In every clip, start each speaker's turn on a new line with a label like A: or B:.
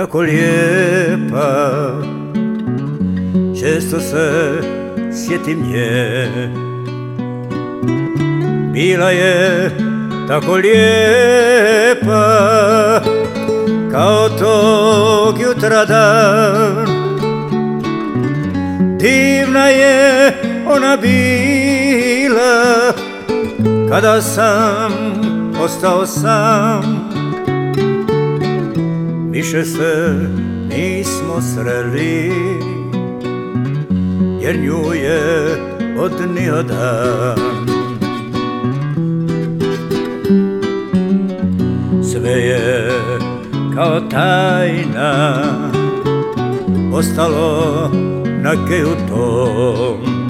A: tako lijepa, često se sjetim nje. Bila je tako lijepa, kao tog jutra dan. Divna je ona bila, kada sam ostao sam. Više se nismo sreli, jer nju je odnio dan. Sve je kao tajna ostalo na geju tom.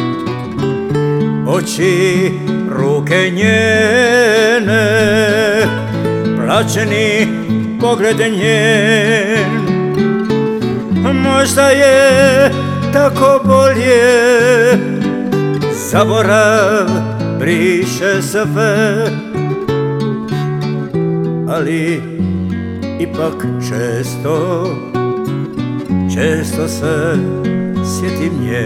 A: Oči, ruke njene, plačeni pogled njen. Možda je tako bolje, zaborav briše sve, ali ipak često se sjetim nje.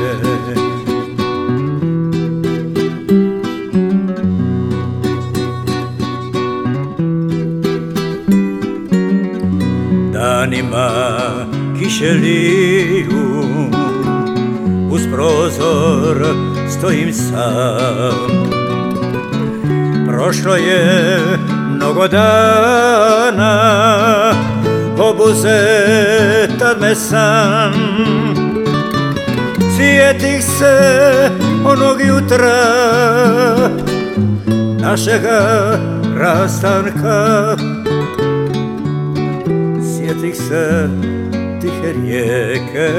A: Danima kiše liju, uz prozor stojim sam. Prošlo je mnogo dana, obuze tad me sam. Sjetih se onog jutra, našega rastanka. Sjetih se tihe rijeke,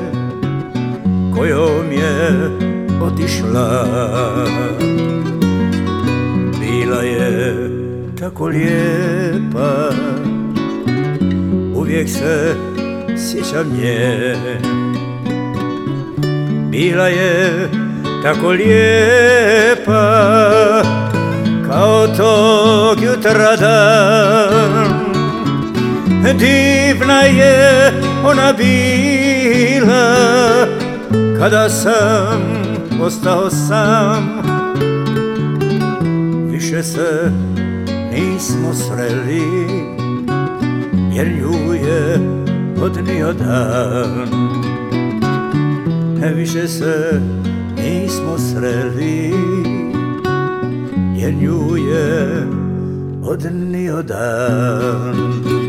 A: kojom je otišla. Bila je tako lijepa, uvijek se sjećam nje. Bila je tako lijepa, kao tog jutra dan. Divna je ona bila, kada sam ostao sam. Više se nismo sreli, jer nju je odnio dan. Više se nismo sreli, jer nju je odnio dan.